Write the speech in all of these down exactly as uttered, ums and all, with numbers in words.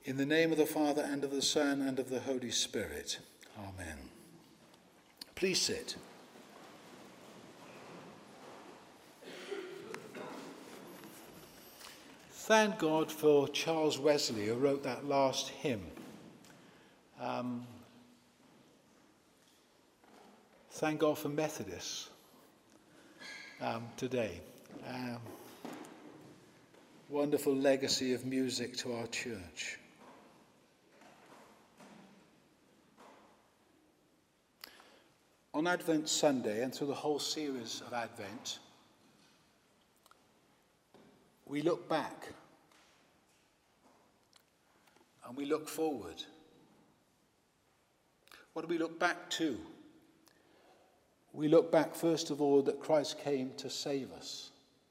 In the name of the Father, and of the Son, and of the Holy Spirit. Amen. Please sit. Thank God for Charles Wesley, who wrote that last hymn. Um, thank God for Methodists um, today. Um, wonderful legacy of music to our church. On Advent Sunday, and through the whole series of Advent, we look back and we look forward. What do we look back to? We look back, first of all, that Christ came to save us.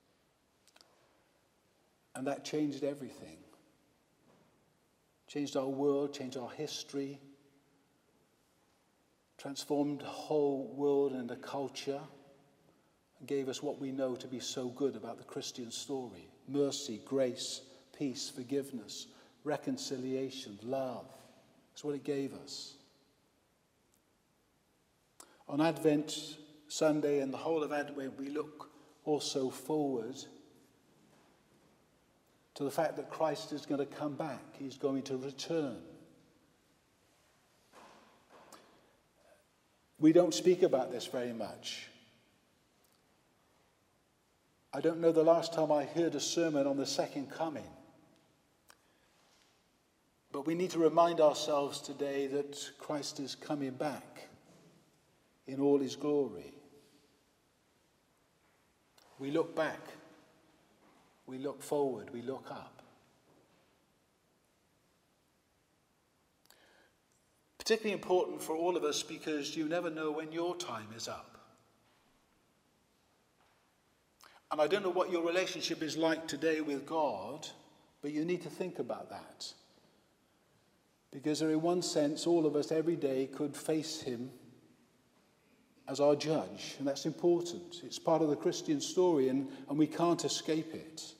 And that changed everything. Changed our world, changed our history, transformed the whole world and the culture, and gave us what we know to be so good about the Christian story. Mercy, grace, peace, forgiveness, reconciliation, love. That's what it gave us. On Advent Sunday and the whole of Advent, we look also forward to the fact that Christ is going to come back. He's going to return. We don't speak about this very much. I don't know the last time I heard a sermon on the second coming. But we need to remind ourselves today that Christ is coming back in all his glory. We look back. We look forward. We look up. Particularly important for all of us because you never know when your time is up. And I don't know what your relationship is like today with God, but you need to think about that. Because in one sense, all of us every day could face him as our judge, and that's important. It's part of the Christian story, and, and we can't escape it.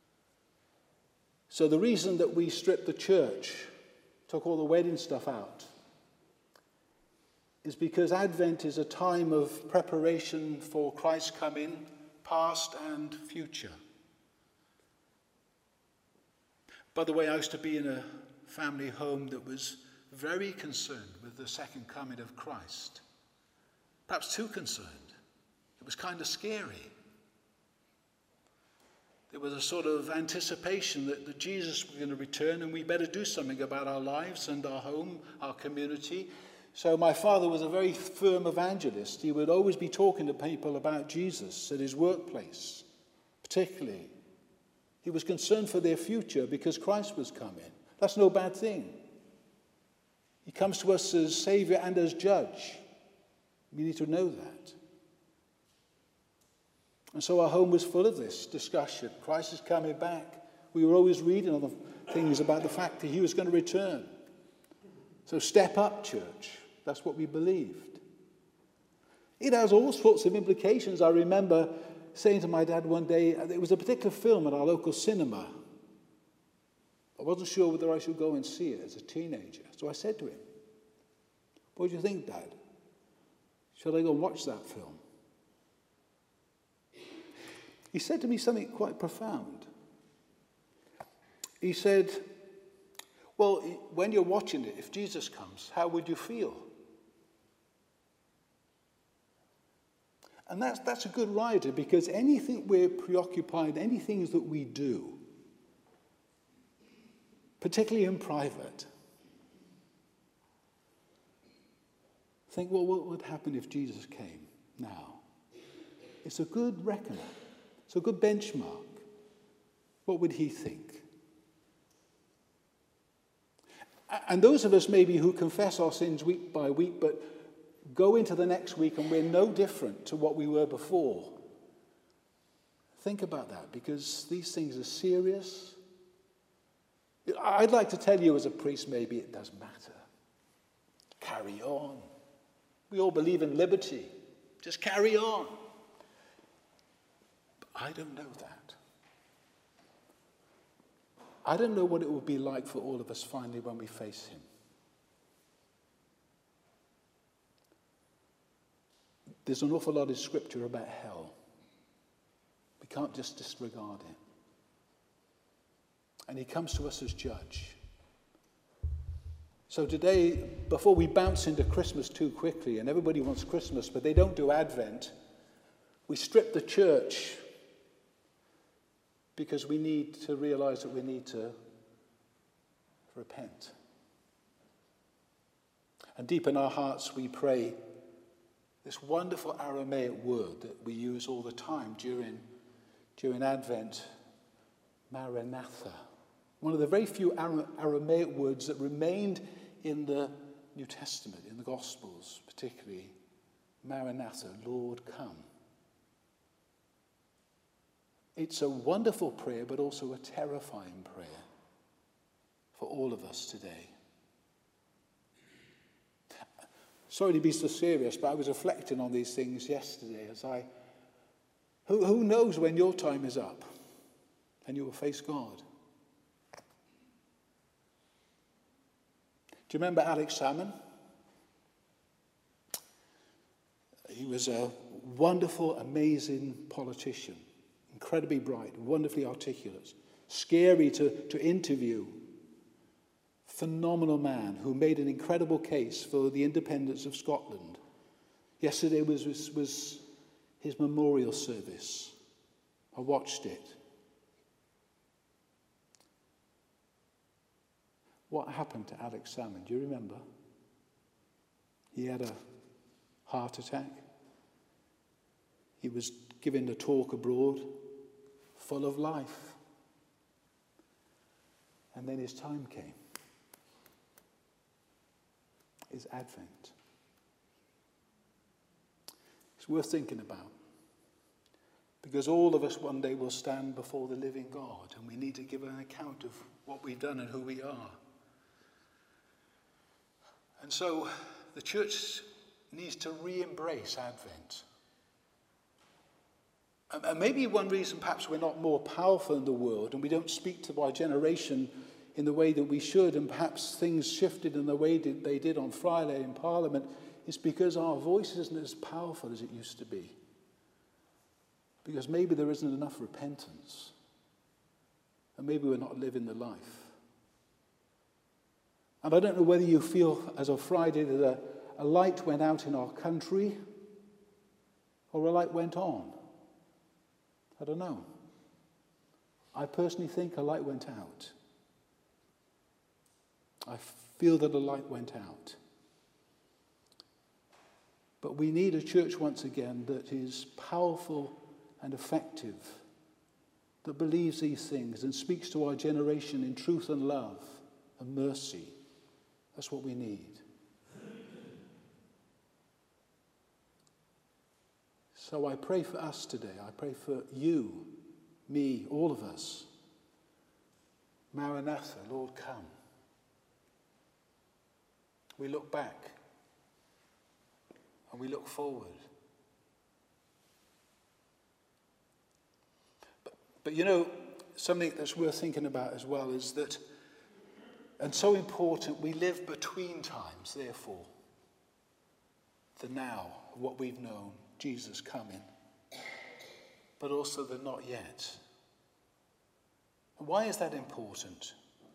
So the reason that we stripped the church, took all the wedding stuff out, is because Advent is a time of preparation for Christ's coming, past and future. By the way, I used to be in a family home that was very concerned with the second coming of Christ. Perhaps too concerned. It was kind of scary. There was a sort of anticipation that, that Jesus was going to return and we better do something about our lives and our home, our community. So my father was a very firm evangelist. He would always be talking to people about Jesus at his workplace, particularly. He was concerned for their future because Christ was coming. That's no bad thing. He comes to us as Savior and as Judge. We need to know that. And so our home was full of this discussion. Christ is coming back. We were always reading on the things about the fact that he was going to return. So step up, church. That's what we believed. It has all sorts of implications. I remember saying to my dad one day, there was a particular film at our local cinema. I wasn't sure whether I should go and see it as a teenager. So I said to him, "What do you think, Dad? Shall I go and watch that film?" He said to me something quite profound. He said, "Well, when you're watching it, if Jesus comes, how would you feel?" And that's, that's a good rider, because anything we're preoccupied, any things that we do, particularly in private, think, well, what would happen if Jesus came now? It's a good reckoner. It's a good benchmark. What would he think? And those of us maybe who confess our sins week by week, but go into the next week and we're no different to what we were before. Think about that, because these things are serious. I'd like to tell you as a priest, maybe it doesn't matter. Carry on. We all believe in liberty. Just carry on. But I don't know that. I don't know what it will be like for all of us finally when we face him. There's an awful lot of scripture about hell. We can't just disregard it. And he comes to us as judge. So today, before we bounce into Christmas too quickly, and everybody wants Christmas, but they don't do Advent, we strip the church because we need to realize that we need to repent. And deep in our hearts we pray this wonderful Aramaic word that we use all the time during, during Advent, Maranatha. One of the very few Aramaic words that remained in the New Testament, in the Gospels particularly. Maranatha, Lord, come. It's a wonderful prayer, but also a terrifying prayer for all of us today. Sorry to be so serious, but I was reflecting on these things yesterday as I... Who, who knows when your time is up and you will face God? Do you remember Alex Salmond? He was a wonderful, amazing politician, incredibly bright, wonderfully articulate, scary to, to interview, phenomenal man who made an incredible case for the independence of Scotland. Yesterday was, was, was his memorial service. I watched it. What happened to Alex Salmond? Do you remember? He had a heart attack. He was giving a talk abroad, full of life. And then his time came. His Advent. It's worth thinking about. Because all of us one day will stand before the living God, and we need to give an account of what we've done and who we are. And so the church needs to re-embrace Advent. And maybe one reason perhaps we're not more powerful in the world and we don't speak to our generation in the way that we should, and perhaps things shifted in the way that they did on Friday in Parliament, is because our voice isn't as powerful as it used to be. Because maybe there isn't enough repentance. And maybe we're not living the life. And I don't know whether you feel as of Friday that a, a light went out in our country or a light went on. I don't know. I personally think a light went out. I feel that a light went out. But we need a church once again that is powerful and effective, that believes these things and speaks to our generation in truth and love and mercy. That's what we need. So I pray for us today. I pray for you, me, all of us. Maranatha, Lord, come. We look back and we look forward. But, but you know, something that's worth thinking about as well is that, and so important, we live between times, therefore. The now, what we've known, Jesus coming, but also the not yet. Why is that important?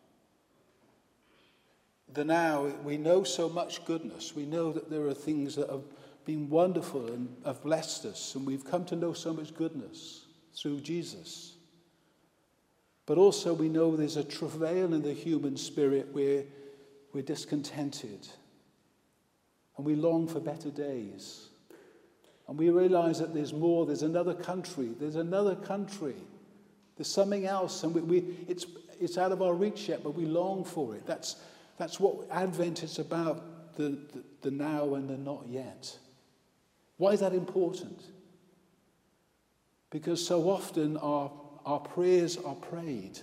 The now, we know so much goodness. We know that there are things that have been wonderful and have blessed us, and we've come to know so much goodness through Jesus. But also we know there's a travail in the human spirit where we're discontented, and we long for better days. And we realize that there's more, there's another country, there's another country, there's something else, and we, we it's it's out of our reach yet, but we long for it. That's that's what Advent is about, the, the, the now and the not yet. Why is that important? Because so often our, our prayers are prayed,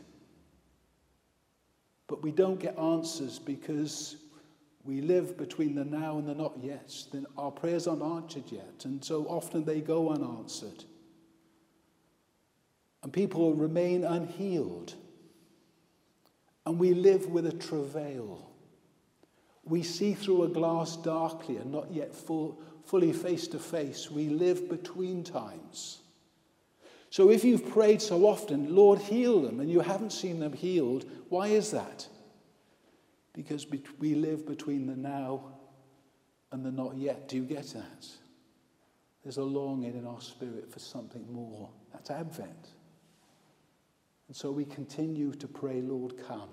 but we don't get answers because we live between the now and the not yet. Then our prayers aren't answered yet, and so often they go unanswered. And people remain unhealed. And we live with a travail. We see through a glass darkly and not yet full, fully face to face. We live between times. So if you've prayed so often, Lord, heal them, and you haven't seen them healed, why is that? Because we live between the now and the not yet. Do you get that? There's a longing in our spirit for something more. That's Advent. And so we continue to pray, Lord, come.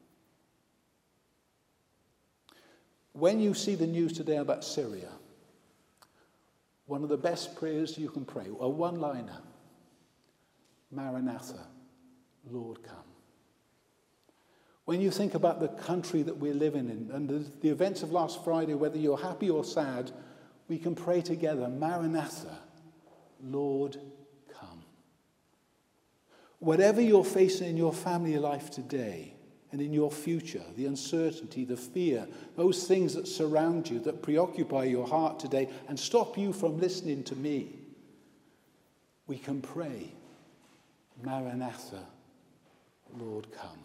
When you see the news today about Syria, one of the best prayers you can pray, a one-liner, Maranatha, Lord, come. When you think about the country that we're living in and the, the events of last Friday, whether you're happy or sad, we can pray together, Maranatha, Lord, come. Whatever you're facing in your family life today and in your future, the uncertainty, the fear, those things that surround you, that preoccupy your heart today and stop you from listening to me, we can pray, Maranatha, Lord, come.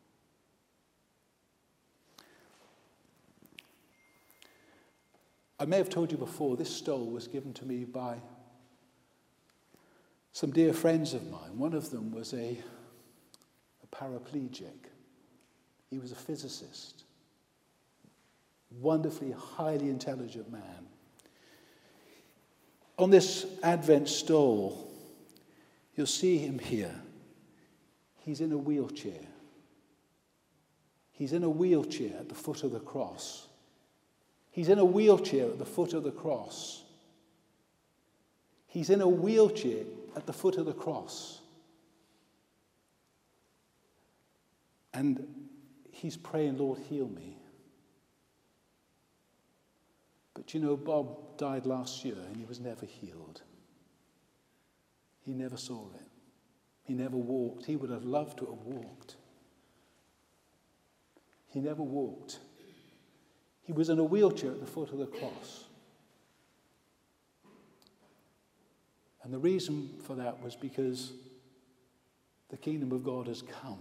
I may have told you before, this stole was given to me by some dear friends of mine. One of them was a, a paraplegic. He was a physicist, wonderfully, highly intelligent man. On this Advent stole, you'll see him here. He's in a wheelchair. He's in a wheelchair at the foot of the cross. He's in a wheelchair at the foot of the cross. He's in a wheelchair at the foot of the cross. And he's praying, Lord, heal me. But you know, Bob died last year and he was never healed. He never saw it. He never walked. He would have loved to have walked. He never walked. He was in a wheelchair at the foot of the cross. And the reason for that was because the kingdom of God has come,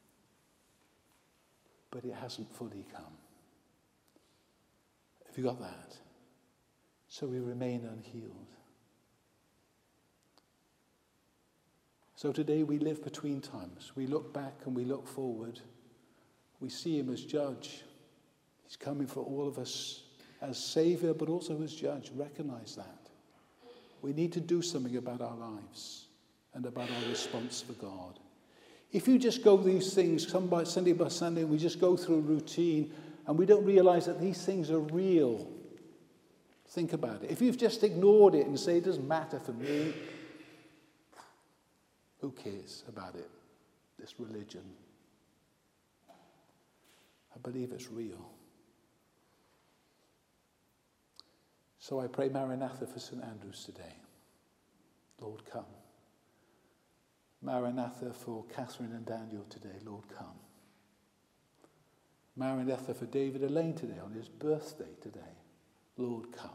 but it hasn't fully come. Have you got that? So we remain unhealed. So today we live between times. We look back and we look forward. We see him as judge. He's coming for all of us as Savior, but also as judge. Recognize that. We need to do something about our lives and about our response for God. If you just go these things Sunday by Sunday by Sunday, we just go through a routine and we don't realize that these things are real. Think about it. If you've just ignored it and say, it doesn't matter for me, who cares about it? This religion. I believe it's real. So I pray Maranatha for Saint Andrews today. Lord, come. Maranatha for Catherine and Daniel today. Lord, come. Maranatha for David Elaine today on his birthday today. Lord, come.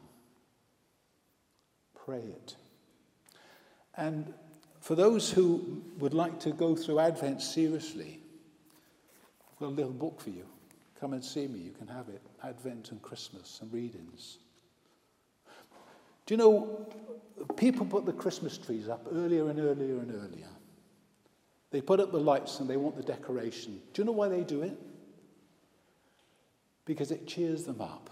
Pray it. And for those who would like to go through Advent seriously, I've got a little book for you. Come and see me. You can have it. Advent and Christmas and readings. Do you know, people put the Christmas trees up earlier and earlier and earlier. They put up the lights and they want the decoration. Do you know why they do it? Because it cheers them up.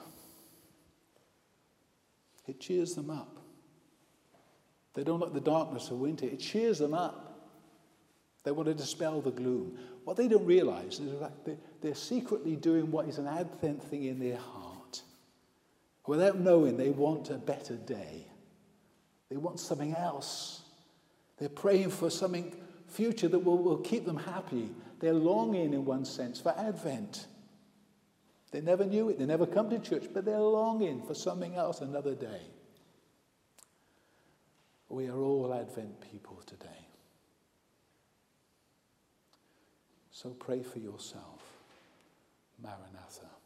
It cheers them up. They don't like the darkness of winter. It cheers them up. They want to dispel the gloom. What they don't realize is that they're secretly doing what is an Advent thing in their heart. Without knowing, they want a better day. They want something else. They're praying for something future that will, will keep them happy. They're longing, in one sense, for Advent. They never knew it. They never come to church, but they're longing for something else, another day. We are all Advent people today. So pray for yourself. Maranatha.